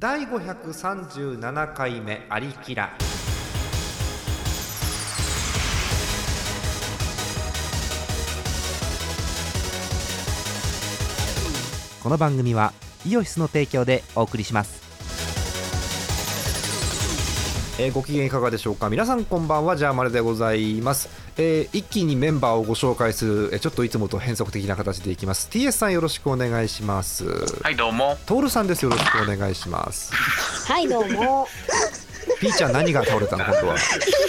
第537回目アリキラ。この番組はイオシスの提供でお送りします。ご機嫌いかがでしょうか。皆さんこんばんは、ジャーマルでございます。一気にメンバーをご紹介する、ちょっといつもと変則的な形でいきます。 TS さんよろしくお願いします。 はい、どうも。 トールさんです。よろしくお願いします。 はい、どうも。 ピーちゃん何が倒れたの本当は。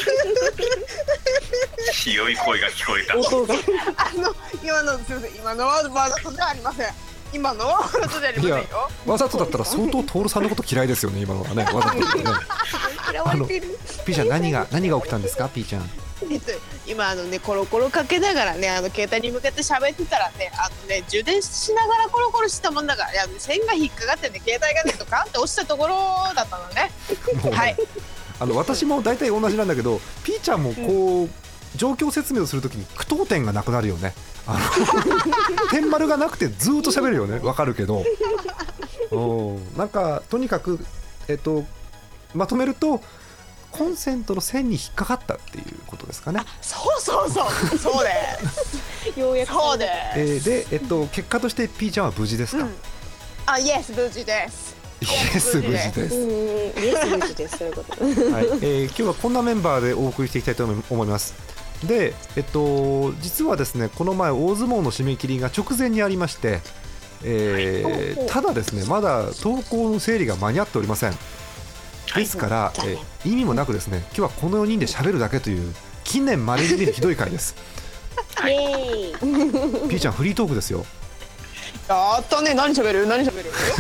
強い声が聞こえた。 音が今のすみません、今のはわざとではありません。今のはわざとではありませんよ。 わざとだったら相当トールさんのこと嫌いですよね、今のはね。わざとだね。 嫌われてる。 ピーちゃん何が起きたんですか、ピーちゃん。 今コロコロかけながらね、携帯に向けて喋ってたらね、充電しながらコロコロしたもんだから、線が引っかかってね、携帯がねドカンって落ちたところだったのね。はい。 私も大体同じなんだけど、ピーちゃんもこう、状況説明をするときに句読点がなくなるよね。点丸がなくてずーっと喋るよね。わかるけど、なんかとにかく、まとめるとコンセントの線に引っかかったっていうことですかね。 そうそうですようやくそうでで、結果としてピーちゃんは無事ですか。 イエス無事です。 イエス無事です。 イエス無事です。そういうこと。 はい。今日はこんなメンバーでお送りしていきたいと思います。で、実はですね、この前大相撲の締め切りが直前にありまして、ただですね、まだ投稿の整理が間に合っておりません。ですから、意味もなくですね、今日はこの4人で喋るだけという近年まれに見るひどい回です。 イエーイ。 ピーちゃんフリートークですよ。 やったね。何喋る聞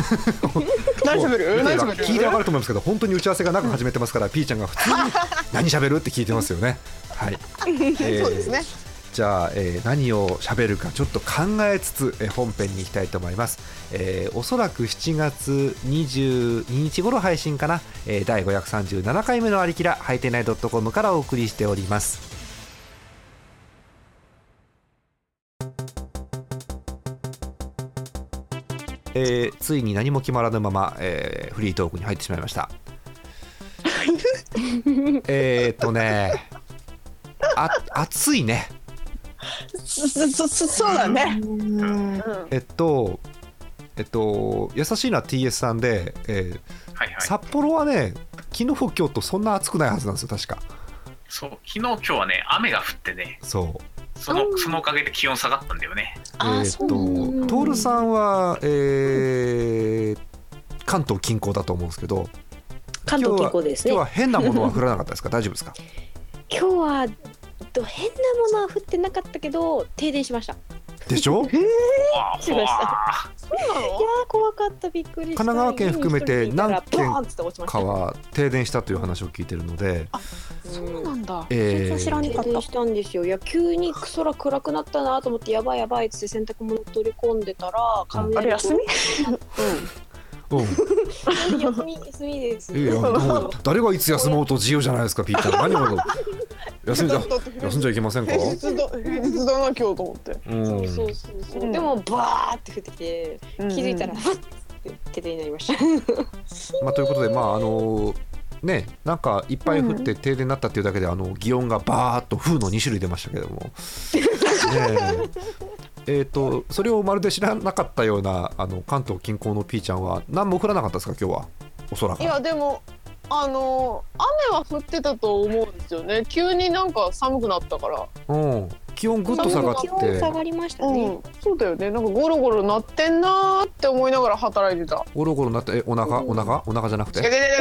いてわかると思いますけど、本当に打ち合わせがなく始めてますから、ピーちゃんが普通に何喋るって聞いてますよね。はい。 そうですね。 じゃあ、何を喋るかちょっと考えつつ、本編に行きたいと思います。おそらく7月22日頃配信かな、第537回目のアリキラ、はいてない .com からお送りしております。ついに何も決まらぬまま、フリートークに入ってしまいました。暑いね。 そうだね。 優しいのは TS さんで、札幌はね、昨日今日とそんな暑くないはずなんですよ、確か。 そう、昨日今日はね、雨が降ってね、そのおかげで気温下がったんだよね。 トールさんは、関東近郊だと思うんですけど、 関東近郊ですね。 今日は変なものは降らなかったですか。大丈夫ですか。 今日は変なものは降ってなかったけど停電しました。 でしょ。 しました。いや怖かった、びっくりした。 神奈川県含めて何県かは停電したという話を聞いてるので。 そうなんだ。 知らなかった。停電したんですよ。いや、急に空暗くなったなと思って、やばいって洗濯物取り込んでたら、 あれ休み？ 休みです。 誰がいつ休もうと自由じゃないですか、ピーちゃん。何を休んじゃいけませんか。 平日だな今日と思って。 そう。でもバーって降ってきて、気づいたら停電になりました。 ということで、ね、なんかいっぱい降って停電になったっていうだけで、擬音がバーっと風の2種類出ましたけども。それをまるで知らなかったような関東近郊のピーちゃんは何も降らなかったですか、今日は。おそらく。 いや、でも雨は降ってたと思うんですよね。急になんか寒くなったから。気温ぐっと下がって。 気温下がりましたね。 そうだよね。なんかゴロゴロなってんなーって思いながら働いてた。 ゴロゴロなって、お腹じゃなくて。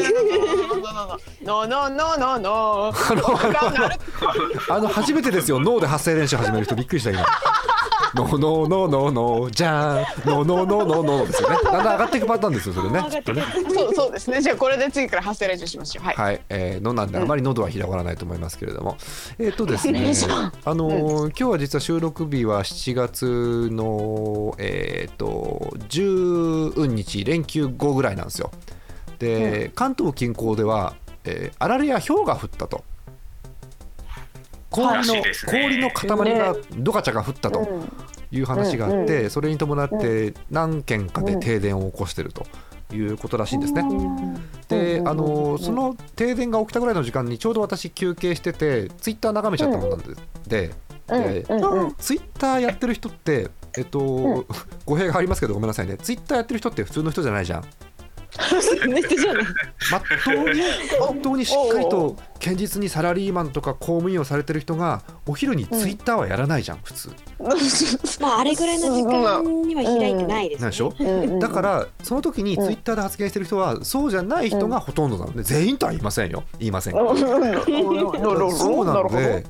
初めてですよ、脳で発声練習始める人。びっくりした今。ノーノーノーノーノーじゃーん、ノーノーノーノーノーですよね。だんだん上がっていくパターンですよ、それね。 そうですね。じゃあこれで次から発声練習しましょう。 はい。のなんであまり喉は広がらないと思いますけれども、ですね。今日は実は収録日は7月の10日連休後ぐらいなんですよ。で、関東近郊ではあられや氷が降ったと。氷の塊がドカチャが降ったという話があって、それに伴って何件かで停電を起こしているということらしいんですね。でその停電が起きたぐらいの時間にちょうど私休憩しててツイッター眺めちゃったもんなんで、ツイッターやってる人って語弊がありますけどごめんなさいね、ツイッターやってる人って普通の人じゃないじゃん。本当にしっかりと堅実にサラリーマンとか公務員をされてる人がお昼にツイッターはやらないじゃん普通。 まああれぐらいの時間には開いてないですね。 なんでしょ。だからその時にツイッターで発言してる人はそうじゃない人がほとんどなので、全員とは言いませんよ、言いません。そうなので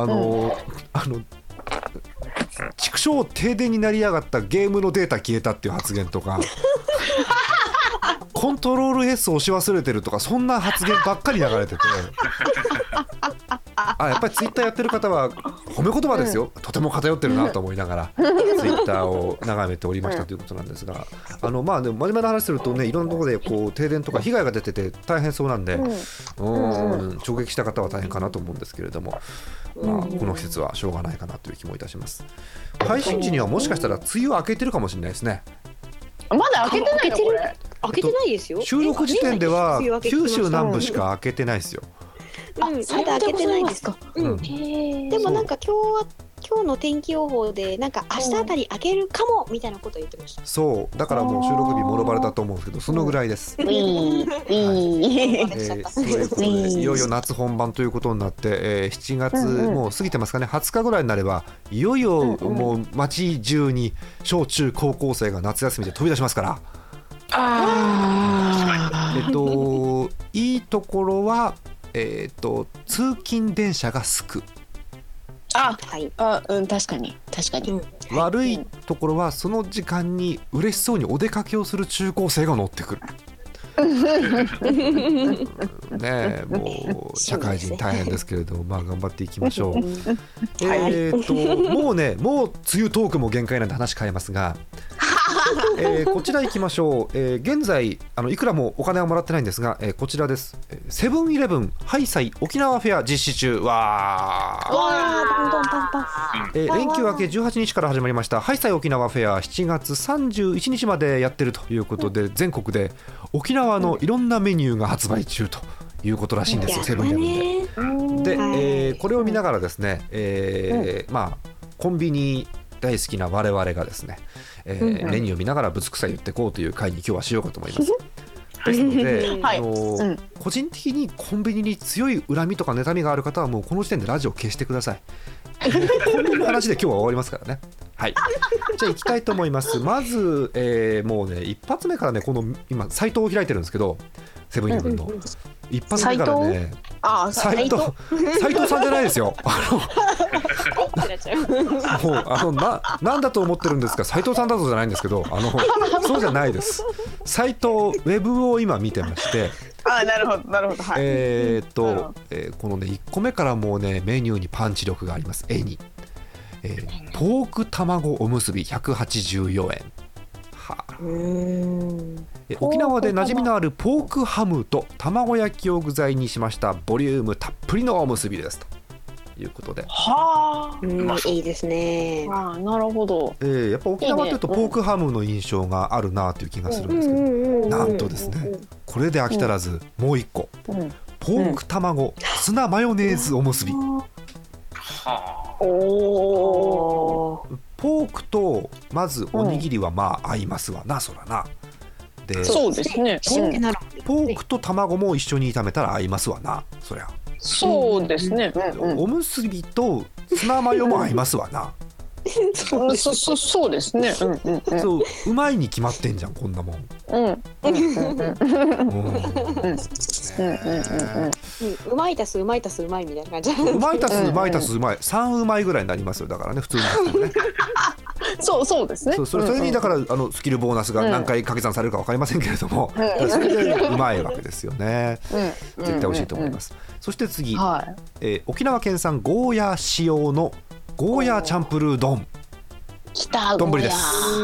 畜生停電になりやがったゲームのデータ消えたっていう発言とかコントロール S 押し忘れてるとかそんな発言ばっかり流れててやっぱりツイッターやってる方は褒め言葉ですよ、とても偏ってるなと思いながらツイッターを眺めておりましたということなんですが、まあでも真面目な話するとね、いろんなところでこう停電とか被害が出てて大変そうなんで、直撃した方は大変かなと思うんですけれども、まあ、この季節はしょうがないかなという気もいたします。配信時にはもしかしたら梅雨明けてるかもしれないですね。 まだ開けてないのこれ。 開けてないですよ。 収録時点では九州南部しか開けてないですよ。 まだ開けてないですか。でもなんか今日の天気予報でなんか明日あたり開けるかもみたいなこと言ってました。 そうだからもう収録日もろバレだと思うんですけど、そのぐらいです。そういうことでいよいよ夏本番ということになって、7月もう過ぎてますかね、20日ぐらいになればいよいよもう街中に小中高校生が夏休みで飛び出しますから。いいところは通勤電車がすく。 確かに、 悪いところはその時間に嬉しそうにお出かけをする中高生が乗ってくる。ねえ、もう社会人大変ですけれど、まあ頑張っていきましょう。もうね、もう梅雨トークも限界なんで話変えますが、こちら行きましょう。現在いくらもお金はもらってないんですが、こちらです。セブンイレブンハイサイ沖縄フェア実施中。連休明け18日から始まりましたハイサイ沖縄フェア、7月31日までやってるということで、全国で沖縄のいろんなメニューが発売中ということらしいんですよ、セブンイレブンで。で、これを見ながらですね、まあコンビニ大好きな我々がですね、メニューを見ながらぶつくさ言ってこうという回に今日はしようかと思います。ですので、個人的にコンビニに強い恨みとか妬みがある方はもうこの時点でラジオを消してください。こんな話で今日は終わりますからね。はい、じゃあ行きたいと思います。まず、もうね一発目からね、この今サイトを開いてるんですけど、セブンイレブンの一発目からね、斉藤さんじゃないですよ。もうなんだと思ってるんですか、斉藤さんだとじゃないんですけど、そうじゃないです。サイトウェブを今見てまして、 なるほどなるほど。はい。 このね1個目からもうねメニューにパンチ力があります。絵に、ポーク卵おむすび184円。沖縄で馴染みのあるポークハムと卵焼きを具材にしましたボリュームたっぷりのおむすびですということで。 いいですね。 なるほど。 やっぱ沖縄というとポークハムの印象があるなという気がするんですけど、なんとですね、これで飽き足らずもう一個、ポーク卵ツナマヨネーズおむすび。ポークとまずおにぎりはまあ合いますわな、そらな。で、 そうですね。 ポークと卵も一緒に炒めたら合いますわな、そりゃ。 そうですね。 おむすびとツナマヨも合いますわな。 そうですね。 そう、うまいに決まってんじゃん、こんなもん。 うまい足すうまい足すうまいみたいな感じ。 うまい足すうまい足すうまい、3うまいぐらいになりますよ、だからね、普通にね。 そうですね。 それにだからスキルボーナスが何回掛け算されるか分かりませんけれども、それでうまいわけですよね。絶対美味しいと思います。そして次、沖縄県産ゴーヤ使用のゴーヤチャンプルー丼。丼です。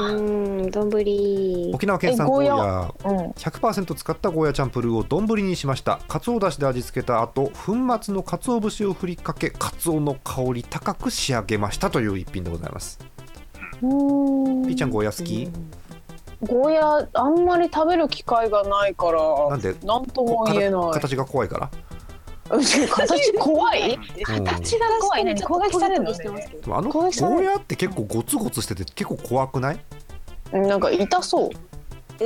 沖縄県産ゴーヤ 100% 使ったゴーヤチャンプルーを丼にしました。かつおだしで味付けた後、粉末のかつお節を振りかけ、かつおの香り高く仕上げましたという一品でございます。ピーちゃんゴーヤ好き？ ゴーヤあんまり食べる機会がないからなんでなんとも言えない。 形が怖いから。 形怖い？ 形が怖い。何攻撃されるの？でもゴーヤって結構ゴツゴツしてて結構怖くない？ なんか痛そう。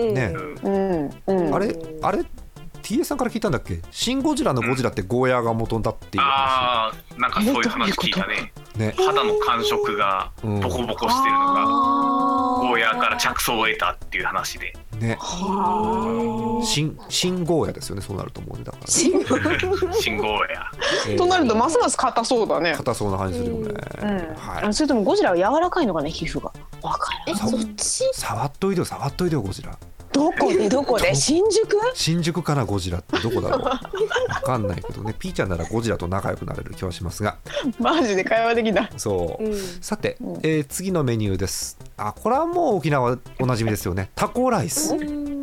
ね。あれ TA さんから聞いたんだっけ？シン・ゴジラのゴジラってゴーヤが元だっていう話。 なんかそういう話聞いたね。肌の感触がボコボコしてるのがゴーヤから着想を得たっていう話で。ね。シンゴーヤですよね。そうなると思うね。だからシンゴーヤ。となるとますます硬そうだね。 硬そうな感じするよね。 それともゴジラは柔らかいのかね、皮膚が。わからん。 そっち？ 触っといでよゴジラ。 どこで新宿かな、ゴジラってどこだろう。わかんないけどね。ピーちゃんならゴジラと仲良くなれる気はしますが。マジで会話できない。 そう。さて、次のメニューです。これはもう沖縄おなじみですよね。タコライス。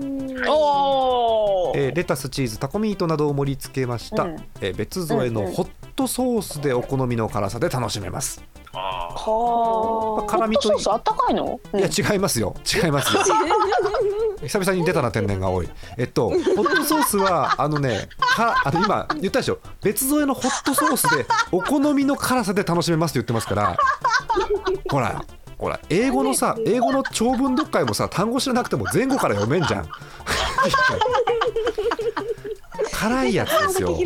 レタス、チーズ、タコミートなどを盛り付けました。別添えのホットソースでお好みの辛さで楽しめます。 辛味とソースあったかいの？ いや違いますよ。久々に出たな天然が多い。ホットソースは今言ったでしょ。別添えのホットソースでお好みの辛さで楽しめますって言ってますから。ほら英語の長文読解もさ、単語知らなくても前後から読めんじゃん。辛いやつですよね。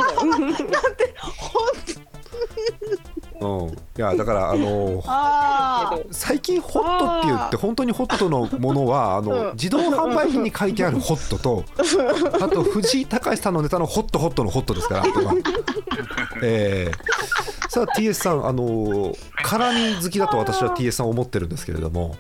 いやだから最近ホットって言って本当にホットのものは自動販売機に書いてあるホットと、あと藤井隆さんのネタのホットのホットですから。さあ TS さん辛味好きだと私は TS さん思ってるんですけれども、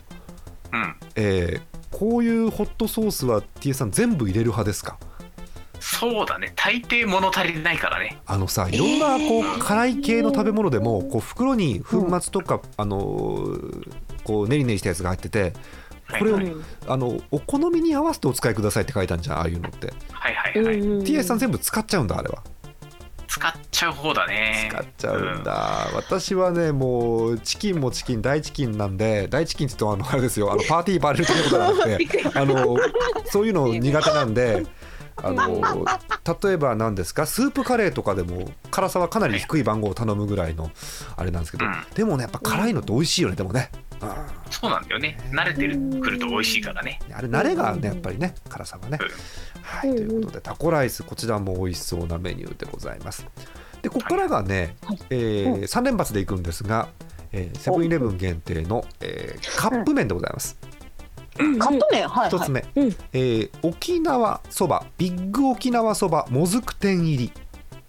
こういうホットソースは TS さん全部入れる派ですか？ そうだね、大抵物足りないからね。 いろんな辛い系の食べ物でも袋に粉末とか、練り練りしたやつが入ってて、これを、お好みに合わせてお使いくださいって書いたんじゃん、ああいうのって。TS さん全部使っちゃうんだ、あれは。 使っちゃう方だね。 使っちゃうんだ。私はね、もうチキンも大チキンなんで、大チキンって言うとあれですよ、パーティーバレル的なことじゃなくてそういうの苦手なんで。例えば何ですか、スープカレーとかでも辛さはかなり低い番号を頼むぐらいのあれなんですけど、でもねやっぱ辛いのって美味しいよね。でもね、 そうなんだよね。慣れてくると美味しいからね。 あれ慣れがねやっぱりね、辛さがね。はい、ということでタコライス、こちらも美味しそうなメニューでございます。でここからがね、3連発でいくんですが、セブンイレブン限定の、カップ麺でございます。 カップ麺、 一つ目、沖縄そば、ビッグ沖縄そばもずく天入り。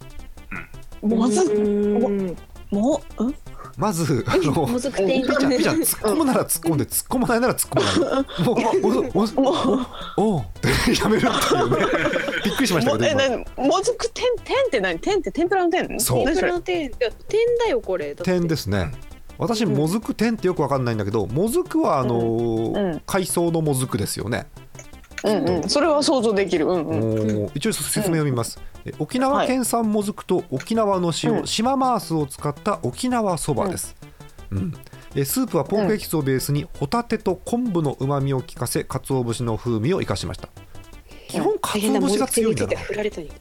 まずもずく天入り。 ピちゃん突っ込むなら突っ込んで、突っ込まないなら突っ込まない。おってやめるっていうね。びっくりしましたけど。 もずく天って何？天って天ぷらの天？ そう。 天ぷらの天だよこれ。 天ですね。私もずく天ってよく分かんないんだけど、もずくは海藻のもずくですよね。 それは想像できる。 一応説明を読みます。沖縄県産もずくと沖縄の塩、島マースを使った沖縄そばです。スープはポークエキスをベースにホタテと昆布の旨味を効かせ、鰹節の風味を生かしました。基本鰹節が強いんだな。 そう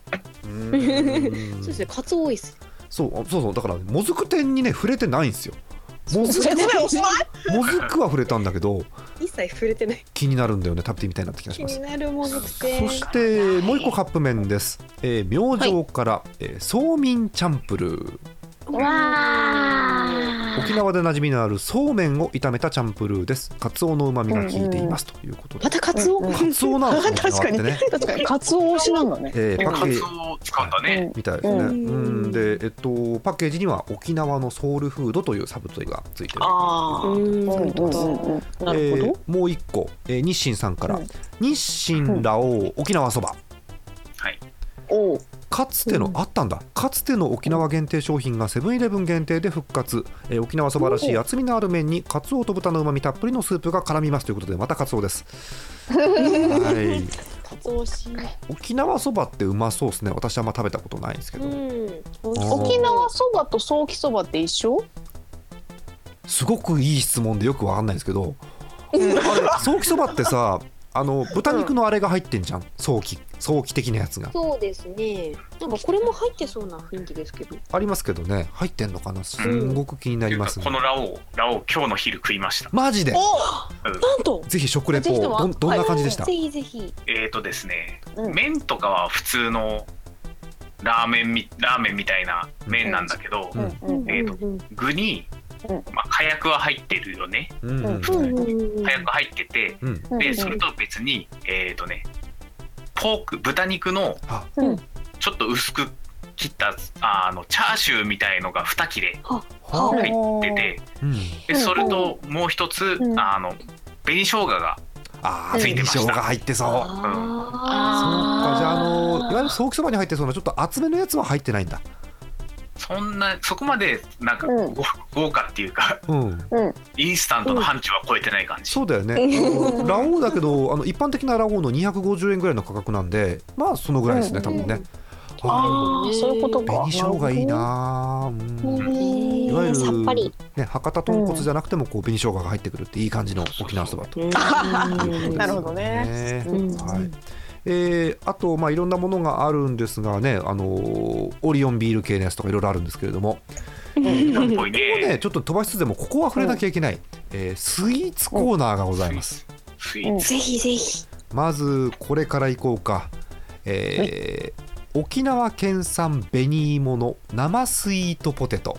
ですね、鰹多いです。 そうだからもずく天にね触れてないんですよ。もずくは触れたんだけど一切触れてない。 気になるんだよね。食べてみたいなって気がします。 気になるもずく天。 そしてもう一個カップ麺です。明星から、そうみんチャンプルー。沖縄で馴染みのあるそうめんを炒めたチャンプルーです。カツオの旨味が効いていますということで。 またカツオなんですね。 確かにカツオ推しなんだね。 カツオ使うんだね。 みたいですね。でパッケージには沖縄のソウルフードというサブトイがついている。 なるほど。 もう一個、日清さんから、日清ラオウ沖縄そば。かつてのあったんだ。かつての沖縄限定商品がセブンイレブン限定で復活。沖縄そばらしい厚みのある麺にカツオと豚のうまみたっぷりのスープが絡みますということで、またカツオです。はい。 カツオしい。 沖縄そばってうまそうですね。私はあんま食べたことないんですけど。 沖縄そばとソーキそばって一緒？ すごくいい質問でよくわかんないんですけど、 あれソーキそばってさ、豚肉のあれが入ってんじゃん、ソーキ的なやつが。 そうですね。なんかこれも入ってそうな雰囲気ですけど。 ありますけどね、入ってんのかな、すんごく気になりますね。 このラオウ今日の昼食いました。 マジで。 なんと。 ぜひ食レポどんな感じでした？ ぜひぜひ。 ですね、麺とかは普通のラーメンみたいな麺なんだけど、具に火薬は入ってるよね。火薬入ってて、でそれと別に豚肉のちょっと薄く切ったチャーシューみたいのが2切れ入ってて、でそれともう一つ紅生姜がついてました。 紅生姜入ってそう。そうか、じゃあいわゆるソーキそばに入ってそうなちょっと厚めのやつは入ってないんだ。 そこまでなんか豪華っていうか、インスタントの範疇は超えてない感じ。 そうだよね。ラオウだけど一般的なラオウの250円ぐらいの価格なんで、まあそのぐらいですね、多分ね。 そういうことか。 紅生姜いいな。いわゆるさっぱりね、博多豚骨じゃなくてもこう紅生姜が入ってくるっていい感じの沖縄そばと。 なるほどね。 はい。あといろんなものがあるんですがね、オリオンビール系のやつとかいろいろあるんですけれども、ここねちょっと飛ばしつつでもここは触れなきゃいけない、スイーツコーナーがございます。 ぜひぜひ。 まずこれからいこうか。沖縄県産紅芋の生スイートポテト。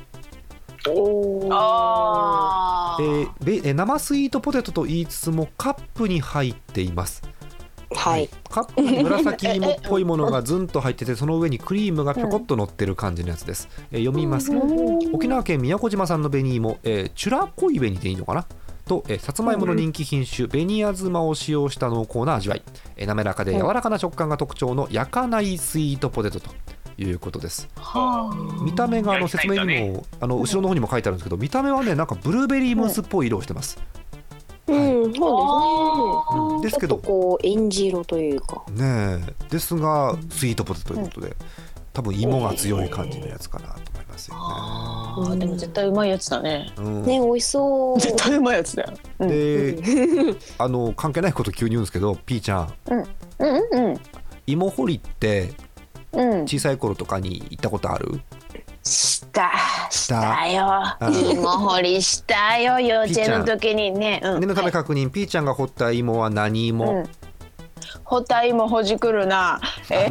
生スイートポテトと言いつつもカップに入っています。 はい、 カップに紫芋っぽいものがずんと入ってて、その上にクリームがぴょこっと乗ってる感じのやつです。読みます。沖縄県宮古島産の紅芋、チュラコイ紅でいいのかなと、さつまいもの人気品種紅あずまを使用した濃厚な味わい、滑らかで柔らかな食感が特徴の焼かないスイートポテトということです。見た目が説明にも後ろの方にも書いてあるんですけど、見た目はねなんかブルーベリームースっぽい色をしてます。 そうですね。 ですけどこうエンジ色というかね、ですがスイートポテトということで、多分芋が強い感じのやつかなと思いますよね。 でも絶対うまいやつだね。 ね、美味しそう。 絶対うまいやつだよ。 で、関係ないこと急に言うんですけど、ピーちゃん、芋掘りって小さい頃とかに行ったことある？ したよ。芋掘りしたよ、幼稚園の時にね。 念のため確認、ピーちゃんが掘った芋は何芋？ 掘った芋ほじくるな。 エ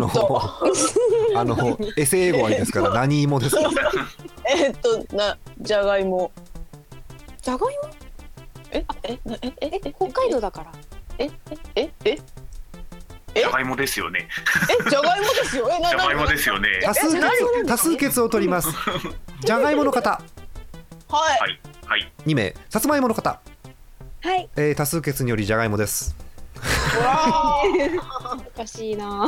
セ英語はいいですから、何芋ですか？ じゃがいも。 じゃがいも？北海道だから。 じゃがいもですよね。 じゃがいもですよ。 じゃがいもですよね。 多数決を取ります。じゃがいもの方。 はい。 2名。さつまいもの方。 はい。 多数決によりじゃがいもです。 おかしいな。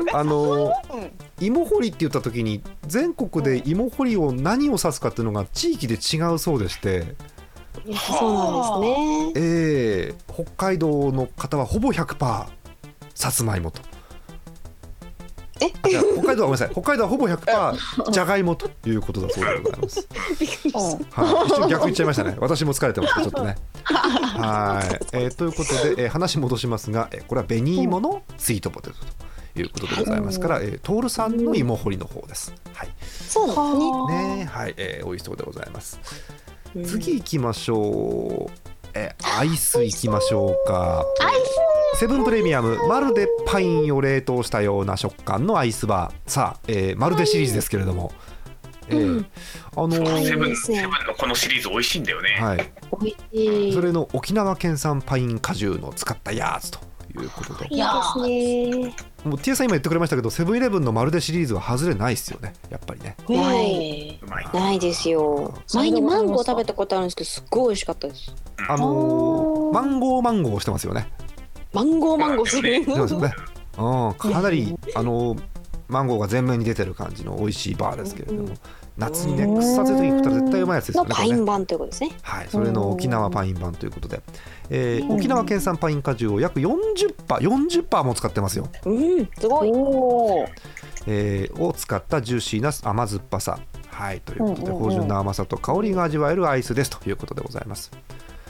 芋掘りって言った時に全国で芋掘りを何を指すかっていうのが地域で違うそうでして。 そうなんですね。 北海道の方はほぼ 100% さつまいもと。北海道はごめんなさい。北海道はほぼ 100% じゃがいもということだそうでございます。一瞬逆言っちゃいましたね。私も疲れてますちょっとね。ということで、話戻しますが、これは紅芋のスイートポテトということでございますから、トールさんの芋掘りの方です。はい。 そうですね。 はい、美味しそうでございます。次行きましょう。アイス行きましょうか。セブンプレミアムまるでパインを冷凍したような食感のアイスバー。さあ、まるでシリーズですけれども、セブンのこのシリーズ美味しいんだよね。 はい。それの沖縄県産パイン果汁の使ったやつということで。 いいですね。 もうティアさん今言ってくれましたけど、セブンイレブンのまるでシリーズは外れないですよね、やっぱりね。 ないですよ。前にマンゴー食べたことあるんですけど、すっごい美味しかったです。 マンゴーしてますよね。 マンゴーする。 かなりマンゴーが前面に出てる感じの美味しいバーですけれども、夏にね草津に行ったら絶対うまいやつですよね。 パイン版ということですね。 はい、それの沖縄パイン版ということで、沖縄県産パイン果汁を約 40% も使ってますよ。 すごい。 を使ったジューシーな甘酸っぱさ、はい、ということで芳醇な甘さと香りが味わえるアイスですということでございます。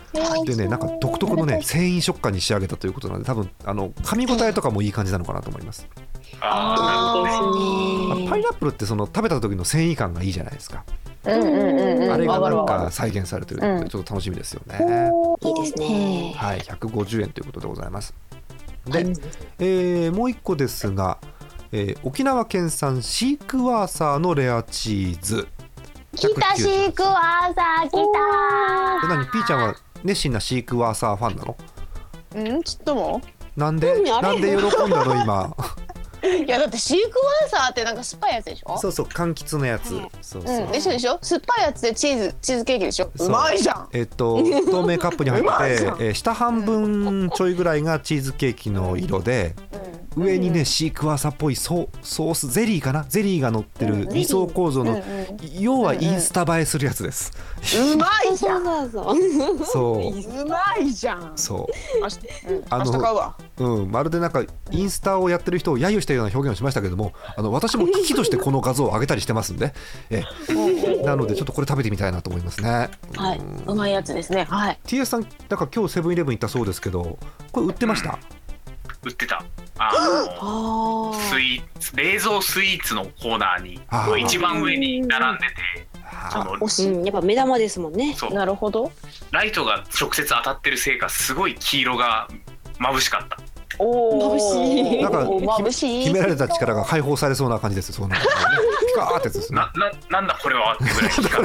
でね、なんか独特のね繊維食感に仕上げたということなので、多分噛み応えとかもいい感じなのかなと思います。 あパイナップルってその食べた時の繊維感がいいじゃないですか。あれがなんか再現されてるのでちょっと楽しみですよね。 いいですね。 はい、150円ということでございます。で、もう一個ですが、沖縄県産シークワーサーのレアチーズ。 来たシークワーサー来た。 何、ピーちゃんは熱心なシークワーサーファンなの？ ちょっともなんで喜んだの今？ いやだってシークワーサーってなんか酸っぱいやつでしょ。 そうそう、柑橘のやつ。そうそう。 でしょ酸っぱいやつでチーズケーキでしょ。うまいじゃん。 透明カップに入って、下半分ちょいぐらいがチーズケーキの色で、上にねシークワーサーっぽいソースゼリーかな、ゼリーが乗ってる2層構造の、要はインスタ映えするやつです。 うまいじゃん。 そううまいじゃん。 そう明日買うわ。 まるでなんかインスタをやってる人を揶揄したような表現をしましたけども、私も機器としてこの画像を上げたりしてますんで、なのでちょっとこれ食べてみたいなと思いますね。 はい、うまいやつですね。はい。 TS さん、だから今日セブンイレブン行ったそうですけど、これ売ってました？ 売ってた。スイーツ、冷蔵スイーツのコーナーに一番上に並んでて、 やっぱ目玉ですもんね。 なるほど。 ライトが直接当たってるせいかすごい黄色が眩しかった。 眩しい。 なんか眩しい。 秘められた力が解放されそうな感じです。そうなんですね。ピカーってやつですね。 なんだこれはってぐらい光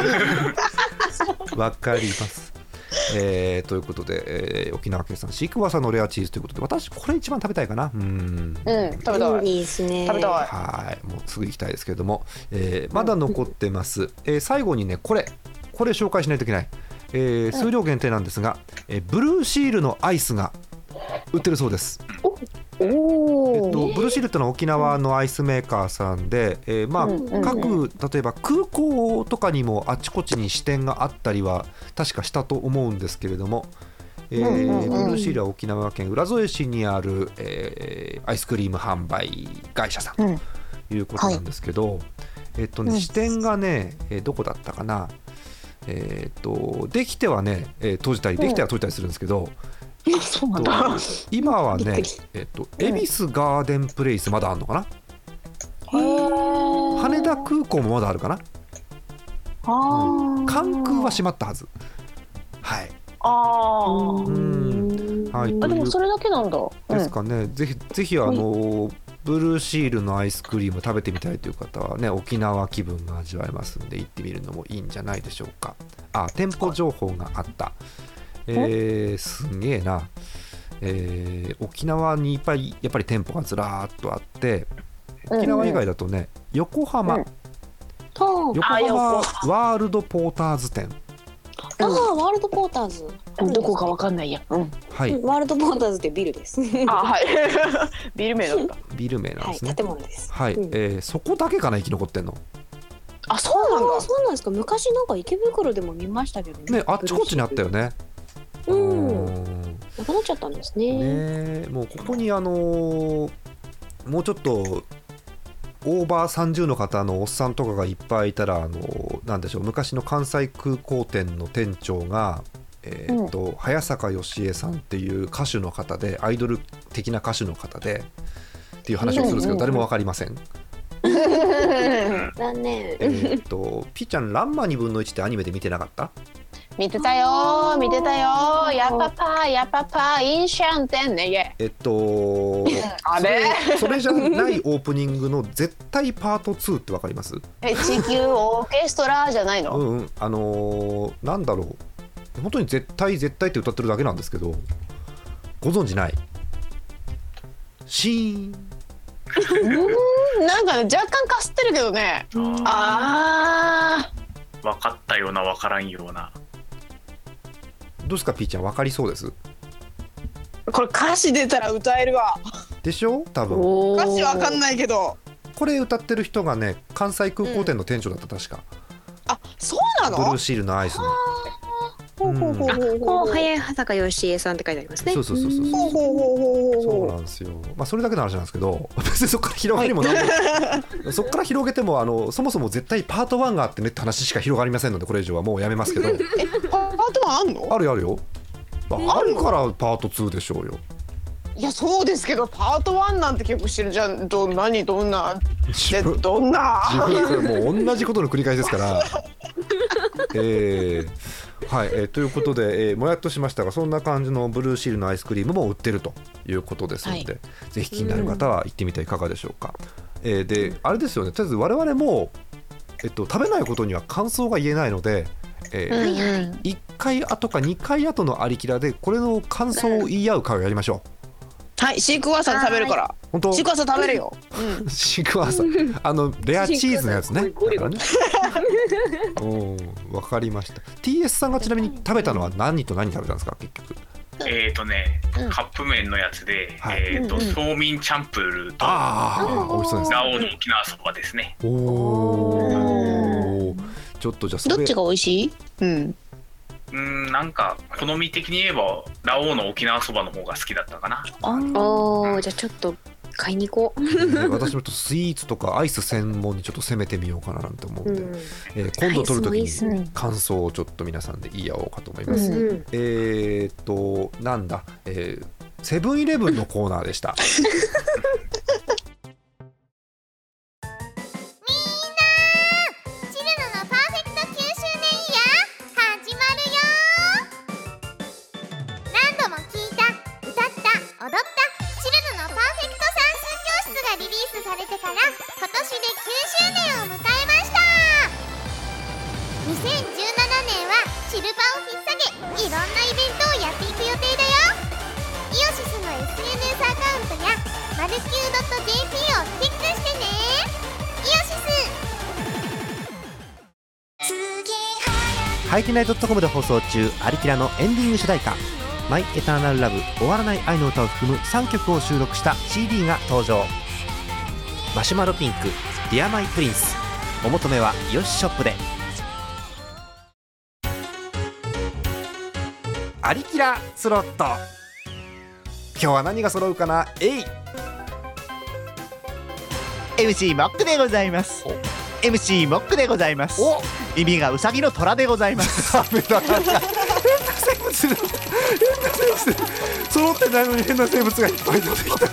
る。 わかります。ということで、沖縄県産シークワーサーのレアチーズということで、私これ一番食べたいかな。 食べたい。いいですね。食べたい。 はい、もうすぐ行きたいですけれども、まだ残ってます。最後にね、これ紹介しないといけない。数量限定なんですが、ブルーシールのアイスが売ってるそうです。ブルーシールというのは沖縄のアイスメーカーさんで、各例えば空港とかにもあちこちに支店があったりは確かしたと思うんですけれども、ブルーシールは沖縄県浦添市にある、アイスクリーム販売会社さんということなんですけど、支店がね、どこだったかな、できてはね、閉じたりできては閉じたりするんですけど、今はね、恵比寿ガーデンプレイスまだあるのかな。羽田空港もまだあるかな。関空は閉まったはず。はい。はい。 でもそれだけなんだ。 ですかね。ぜひブルーシールのアイスクリーム食べてみたいという方はね、沖縄気分が味わえますんで行ってみるのもいいんじゃないでしょうか。店舗情報があった。すげえな。沖縄にいっぱいやっぱり店舗がずらーっとあって、沖縄以外だとね、横浜ワールドポーターズ店。 ワールドポーターズ、 どこかわかんないや。 はい。ワールドポーターズってビルです。 はい。ビル名だった。 ビル名なんですね。 建物です。 はい。そこだけかな、生き残ってんの。 そうなんだ。そうなんですか。昔なんか池袋でも見ましたけどね。 あっちこっちにあったよね。 なくなっちゃったんですね。 もうここにもうちょっとオーバー30の方のおっさんとかがいっぱいいたら、なんでしょう、昔の関西空港店の店長が、早坂芳恵さんっていう歌手の方で、アイドル的な歌手の方でっていう話をするんですけど、誰も分かりません。 残念。 ピーちゃん、ランマ2分の1ってアニメで見てなかった？ 見てたよ。やパパインシャンテンね。あれそれじゃないオープニングの絶対パート2ってわかります？ 地球オーケストラじゃないの？ なんだろう、本当に絶対って歌ってるだけなんですけど、ご存知ない？シーンなんかね、若干かすってるけどね。 分かったような分からんような。 どうですか、ピーちゃん、分かりそうです？ これ歌詞出たら歌えるわ。 でしょ、多分。 歌詞分かんないけど。 これ歌ってる人がね、関西空港店の店長だった、確か。 そうなの？ ブルーシールのアイスの。 早坂芳恵さんって書いてありますね。 そうなんですよ。それだけの話なんですけど、別にそこから広がりもなんもそこから広げてもそもそも絶対パート1があってねって話しか広がりませんので、これ以上はもうやめますけど。 パートもあんの？ あるよ。あるからパート2でしょうよ。 いやそうですけどパート1なんて結構してるじゃん。どんな自分もう同じことの繰り返しですから。はい、ということで、もやっとしましたが、そんな感じのブルーシールのアイスクリームも売ってるということですので、はい、ぜひ気になる方は行ってみてはいかがでしょうか。であれですよね、とりあえず我々も、食べないことには感想が言えないので、1回後か2回後のアリキラでこれの感想を言い合う会をやりましょう。 はい、シークワーサー食べるから。 本当？ シークワーサー食べるよ。 シークワーサー、レアチーズのやつね。だからね。わかりました。TS さんがちなみに食べたのは何と何食べたんですか結局？ カップ麺のやつで、そうみんチャンプルーと美味しそうです。 ラオウの沖縄そばですね。 ちょっとじゃあどっちが美味しい？ なんか好み的に言えばラオウの沖縄そばの方が好きだったかな。 じゃあちょっと買いに行こう。 私もスイーツとかアイス専門にちょっと攻めてみようかななんて思うんで、今度撮るときに感想をちょっと皆さんで言い合おうかと思います。なんだ、セブンイレブンのコーナーでした。ハイテナイ.com で放送中、アリキラのエンディング主題歌マイエターナルラブ終わらない愛の歌を含む3曲を収録した CD が登場。マシュマロピンクディアマイプリンス、お求めはヨシショップで。アリキラスロット、今日は何が揃うかな。 MC モックでございます。MC モックでございます。耳がウサギの虎でございます。 変な生物揃ってないのに変な生物がいっぱい出てきた。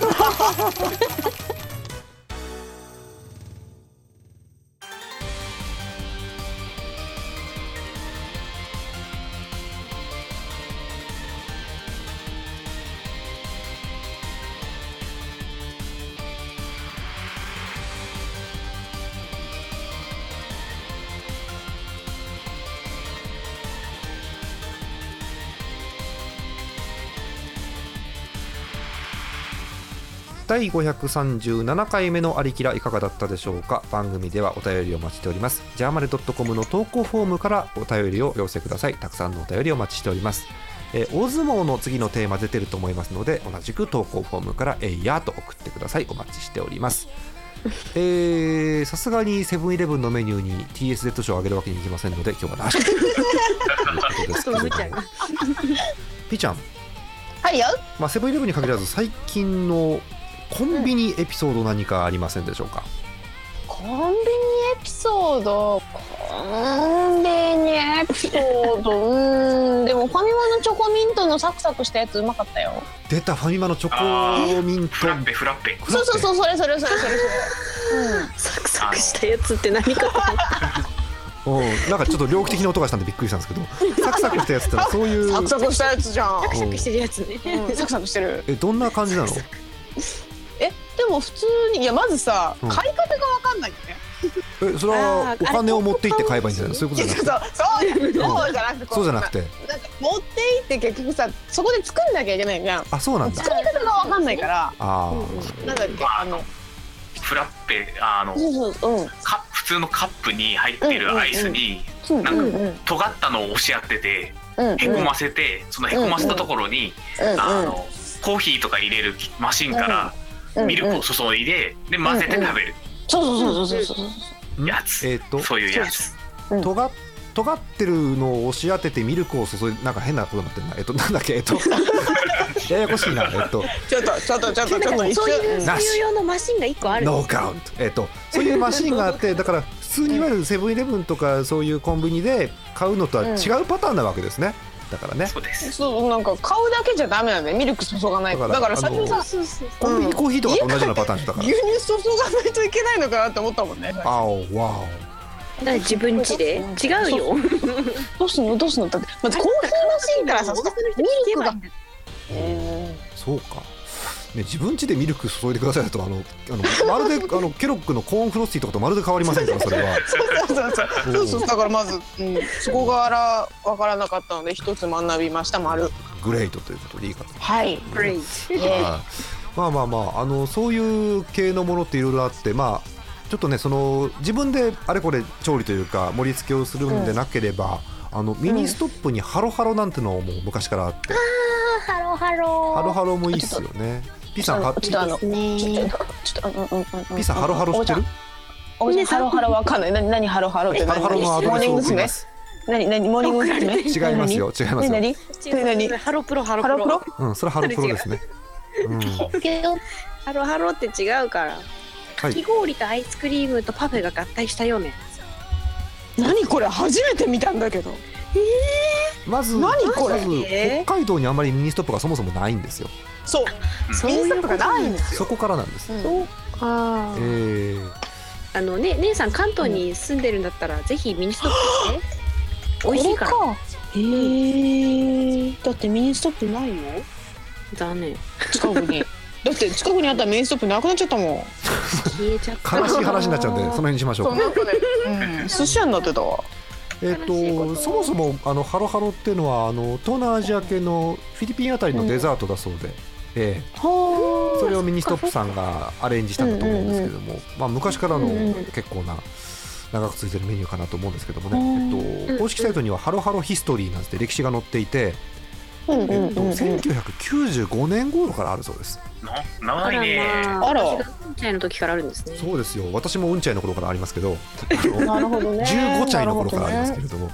第537回目のアリキラいかがだったでしょうか。番組ではお便りをお待ちしております。ジャーマネ .com の投稿フォームからお便りを寄せください。たくさんのお便りをお待ちしております。大相撲の次のテーマ出てると思いますので、同じく投稿フォームからやと送ってください。お待ちしております。さすがにセブンイレブンのメニューに TSZ 賞をあげるわけにいきませんので、今日はなしということですけれどもピーちゃん、 はいよ。 セブンイレブンに限らず最近のコンビニエピソード何かありませんでしょうか。 コンビニエピソードでもファミマのチョコミントのサクサクしたやつうまかったよ。 出た、ファミマのチョコミントフラッペそうそれそれサクサクしたやつって何かと思ったなんかちょっと猟奇的な音がしたんでびっくりしたんですけど、サクサクしたやつってそういうサクサクしたやつじゃん。 サクサクしてるやつね、 サクサクしてる。 どんな感じなの？ でも普通に、いやまずさ、買い方が分かんないよね。 それはお金を持って行って買えばいいんじゃないの？そういうことじゃなくて。そうじゃなくて、 なんか持って行って結局さ、そこで作んなきゃいけないじゃん。 あ、そうなんだ。 作り方が分かんないから。なんだっけ、 フラッペ、普通のカップに入ってるアイスになんか尖ったのを押し合ってて、へこませて、そのへこませたところにコーヒーとか入れるマシンからミルクを注いで、で混ぜて食べるやつ。そういうやつ。 尖ってるのを押し当ててミルクを注いで、なんか変なことになってるな。なんだっけ、ややこしいな。ちょっとそういう用のマシンが1個ある。 ノーカウント。そういうマシンがあって、だから普通にいわゆるセブンイレブンとかそういうコンビニで買うのとは違うパターンなわけですね。 だからね。 そうです。 そうなんか買うだけじゃダメなんだよ。ミルク注がないと。だから先にさ、 コンビニコーヒーとかと同じようなパターンだから。 牛乳注がないといけないのかなって思ったもんね。 あおわお。自分家で違うよ。 どうすんのだってまずコーヒーマシンからさ、ミルクが。 そうか。ね、自分家でミルク注いでくださいとまるでケロッグのコーンフロスティーとかとまるで変わりませんからそれは。 そうだからまず、そこがわからなかったので一つ学びました。丸グレートということでいいかと。 はいグレート。そういう系のものっていろいろあって、ちょっとね自分であれこれ調理というか盛り付けをするんでなければ、ミニストップにハロハロなんてのも昔からあって、 ハロハロハロハロもいいっすよね。P さんハロハロ知ってる？ ハロハロわかんない。何ハロハロって何？ ハロハロのアドレスを送ります。 何モーニング娘？ 違いますよ。 何ハロプロそれハロプロですね。 ハロハロって違うから。かき氷とアイスクリームとパフェが合体したよね。 何これ初めて見たんだけど。 まず北海道にあんまりミニストップがそもそもないんですよ。 そうミニストップがないんですよ。 そこからなんです。 そうか。姉さん関東に住んでるんだったらぜひミニストップして美味しいから。 だってミニストップないの？ 残念。 近くにだって近くにあったらミニストップなくなっちゃったもん。 消えちゃった。 悲しい話になっちゃうんでその辺にしましょうか。 なんかね、寿司屋になってたわ。 そもそもハロハロっていうのは東南アジア系のフィリピンあたりのデザートだそうで、それをミニストップさんがアレンジしたんだと思うんですけども、昔からの結構な長く続いてるメニューかなと思うんですけどもね、公式サイトにはハロハロヒストリーなんて歴史が載っていて、1995年頃からあるそうです。 長いね。 あら、私がうんちゃいの時からあるんですね。 そうですよ。私もうんちゃいの頃からありますけど、 なるほどね。 15ちゃいの頃からありますけれども、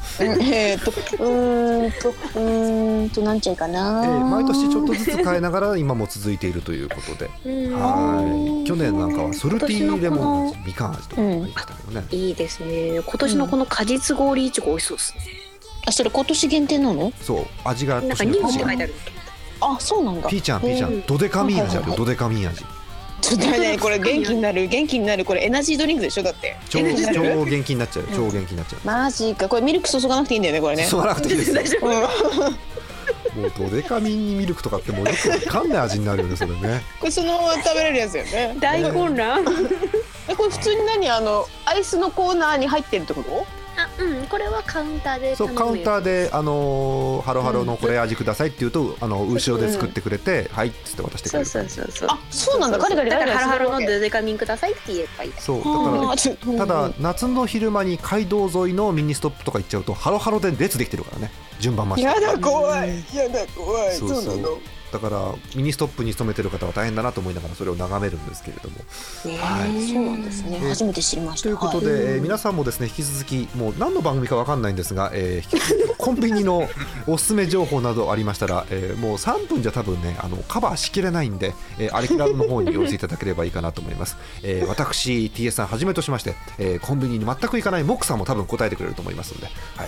何ちゃいかな。 毎年ちょっとずつ変えながら今も続いているということで、去年なんかはソルティーレモン味、みかん味とか言いましたけどね。 いいですね。今年のこの果実氷いちご美味しそうですね。 それ今年限定なの？ そう、味がなんか2本って書いてある。 あ、そうなんだ。 ピーちゃん、ドデカミン味あるよ。ドデカミン味。 ちょっとね、これ元気になるこれエナジードリンクでしょだって。 超元気になっちゃう。超元気になっちゃう。 マジか。これミルク注がなくていいんだよねこれね。 注がなくていいです。もうドデカミンにミルクとかってもうよくわかんない味になるよねそれね。 これそのまま食べれるやつよね。 大混乱。 これ普通にアイスのコーナーに入ってるってこと？ これはカウンターでそうカウンターでハロハロのこれ味くださいって言うと後ろで作ってくれてはいっつって渡してくれる。 そうあ、そうなんだ。ガリガリだからハロハロのドデカミンくださいって言えばいい。 そうだからただ夏の昼間に街道沿いのミニストップとか行っちゃうとハロハロで列できてるからね、順番待ち。 やだ怖い。そうなの。 だからミニストップに勤めてる方は大変だなと思いながらそれを眺めるんですけれども、 はい、そうなんですね。初めて知りました。 ということで、皆さんもですね引き続きもう何の番組か分かんないんですが、コンビニのおすすめ情報などありましたら、もう3分じゃ多分ねカバーしきれないんで、アリキラの方にお寄せいただければいいかなと思います。私 TS さんはじめとしまして、コンビニに全く行かないモックさんも多分答えてくれると思いますので、はい、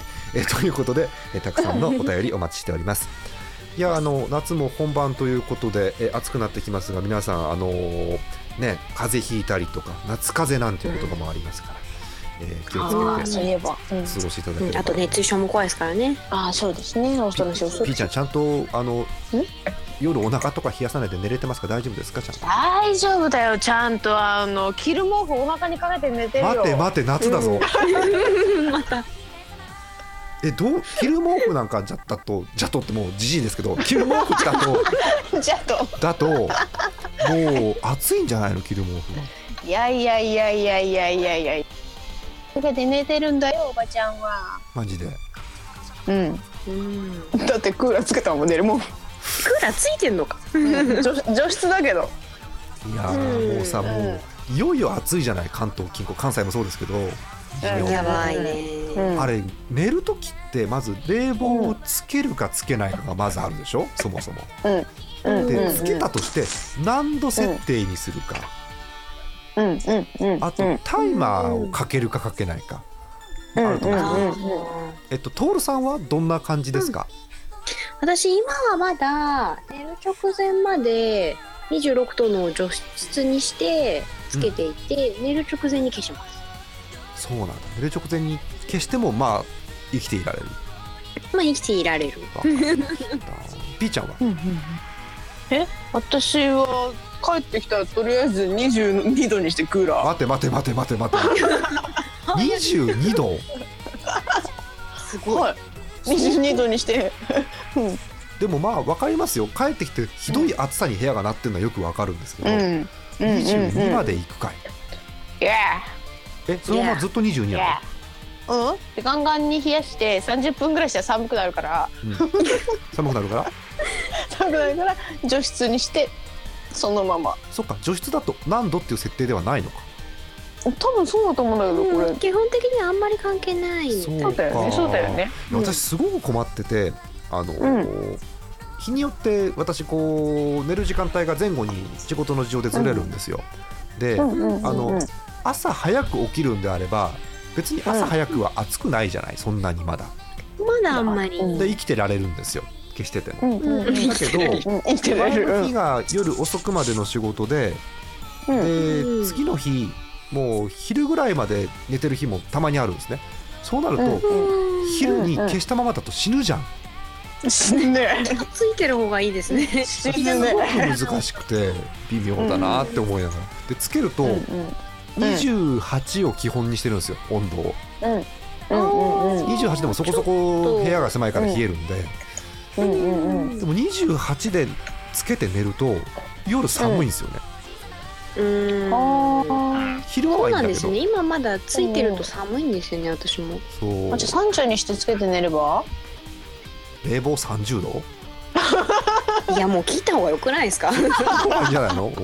ということで、たくさんのお便りお待ちしております。いや夏も本番ということで、暑くなってきますが皆さんね風邪ひいたりとか夏風邪なんていう言葉もありますから、気をつけて過ごしていただければ、 あと熱中症も怖いですからね。 そうですね。お人の仕事。 ピーちゃんちゃんと夜お腹とか冷やさないで寝れてますか？大丈夫ですか？ちゃんと大丈夫だよ。ちゃんと着る毛布お腹にかけて寝てるよ。 待て夏だぞ。 また着る毛布なんかじゃとってもうじじいですけど、着る毛布だともう暑いんじゃないの？着る毛布は。 いやかけて寝てるんだよおばちゃんは。マジで。 だってクーラーつけたまま寝るもん。クーラーついてんのか。 除湿だけど。 いやもうさもういよいよ暑いじゃない。関東近郊関西もそうですけど。 やばいね。 あれ寝るときってまず冷房をつけるかつけないかがまずあるでしょ、そもそも。でつけたとして何度設定にするか、あとタイマーをかけるかかけないかあると思うんですけど、トールさんはどんな感じですか？ 私今はまだ寝る直前まで26度の除湿にしてつけていて、寝る直前に消します。 そうなんだ。寝る直前に消してもまあ生きていられる。 まあ生きていられる。 ピーちゃんは、 私は帰ってきたらとりあえず22度にしてクーラー。 待て22度すごい。 22度にしてでもまあ分かりますよ。帰ってきてひどい暑さに部屋がなってるのはよく分かるんですけど、22まで行くかい。そのままずっと22やの？でガンガンに冷やして30分ぐらいしたら寒くなるから、 寒くなるから除湿にしてそのまま。 そっか、除湿だと何度っていう設定ではないのか。 多分そうだと思うんだけど、これ基本的にはあんまり関係ない。 そうだよね。 私すごく困ってて、日によって私こう寝る時間帯が前後に仕事の事情でずれるんですよ。で、朝早く起きるんであれば別に朝早くは暑くないじゃない、そんなにまだあんまりで生きてられるんですよ、消してても。だけど前の日が夜遅くまでの仕事で、次の日もう昼ぐらいまで寝てる日もたまにあるんですね。そうなると、昼に消したままだと死ぬじゃん。 死ぬね。 ついてる方がいいですね。 すごく難しくて微妙だなって思いながら、でつけると28を基本にしてるんですよ、温度を。28でもそこそこ部屋が狭いから冷えるんで、でも28でつけて寝ると夜寒いんですよね。昼はいいんだけど。そうなんですね。 今まだついてると寒いんですよね、私も。 じゃあ30にしてつけて寝れば？ 冷房30度？ いやもう聞いた方がよくないですか？ いいんじゃないの？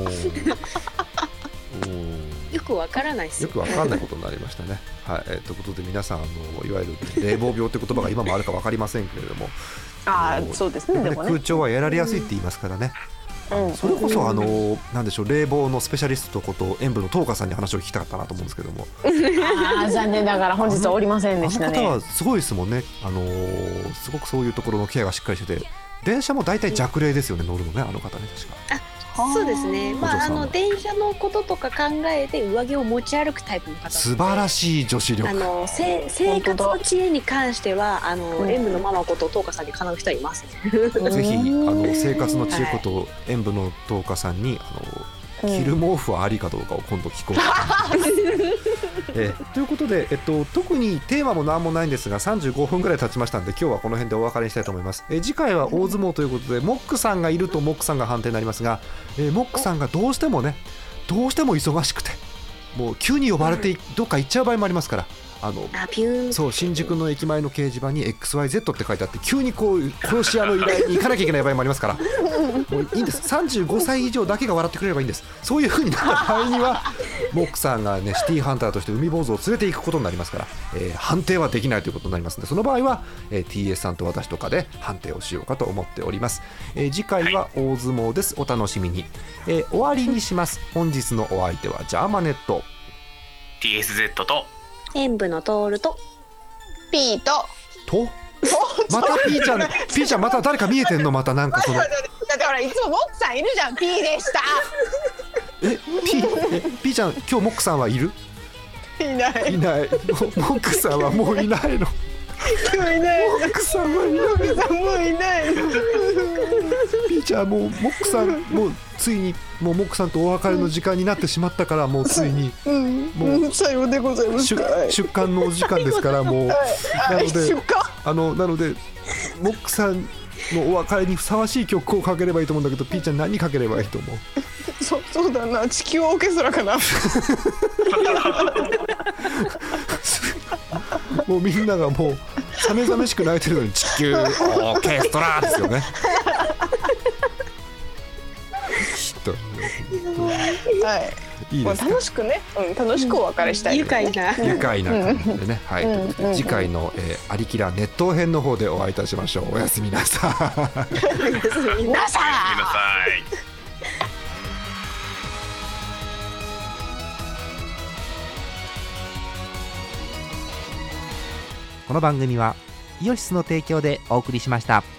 よくわからないですよくわかんないことになりましたね。はい、ということで皆さんいわゆる冷房病って言葉が今もあるかわかりませんけれども、 そうですね。 空調はやられやすいって言いますからね。それこそなんでしょう、冷房のスペシャリストこと演舞の東花さんに話を聞きたかったなと思うんですけども。 残念ながら本日はおりませんでしたね。 あの方はすごいですもんね。すごくそういうところのケアがしっかりしてて、電車も大体弱冷ですよね、乗るのね、あの方ね、確か。 そうですね。電車のこととか考えて上着を持ち歩くタイプの方。 素晴らしい女子力。 生活の知恵に関しては演舞のママこと東花さんにかなう人はいますね。 ぜひ生活の知恵こと演舞の東花さんに着る毛布はありかどうかを今度聞こうと思います。ということで、特にテーマも何もないんですが35分ぐらい経ちましたので今日はこの辺でお別れにしたいと思います。次回は大相撲ということでモックさんがいるとモックさんが判定になりますが、モックさんがどうしても忙しくてもう急に呼ばれてどっか行っちゃう場合もありますから、そう新宿の駅前の掲示板に XYZ って書いてあって急にこう殺し屋の依頼に行かなきゃいけない場合もありますからもういいんです。35歳以上だけが笑ってくれればいいんです。そういう風になった場合にはモックさんがねシティハンターとして海坊主を連れていくことになりますから、判定はできないということになりますので、その場合は、TS さんと私とかで判定をしようかと思っております。次回は大相撲です。お楽しみに。終わりにします。本日のお相手はジャーマネット TSZ と演舞のトールとピーとまたピーちゃんまた誰か見えてんの？またなんかそのだってほらいつもモックさんいるじゃん。ピーでした。 ピーちゃん今日モックさんはいる？いない。モックさんはもういないの。モックさんはいない。ピーちゃんもうモックさんもうついにもうモックさんとお別れの時間になってしまったからもうついにもうさようでございますか。 出棺のお時間ですからもうなのでモックさんのお別れにふさわしい曲をかければいいと思うんだけど、ピーちゃん何かければいいと思う？ そうだな、地球オーケストラかな。 もうみんながもうさめざめしく泣いてるのに地球オーケストラですよね。いいですか？ 楽しくね、楽しくお別れしたい、 愉快な感じでね。はい、次回のアリキラ熱湯編の方でお会いいたしましょう。おやすみなさい。 おやすみなさい。 この番組はイオシスの提供でお送りしました。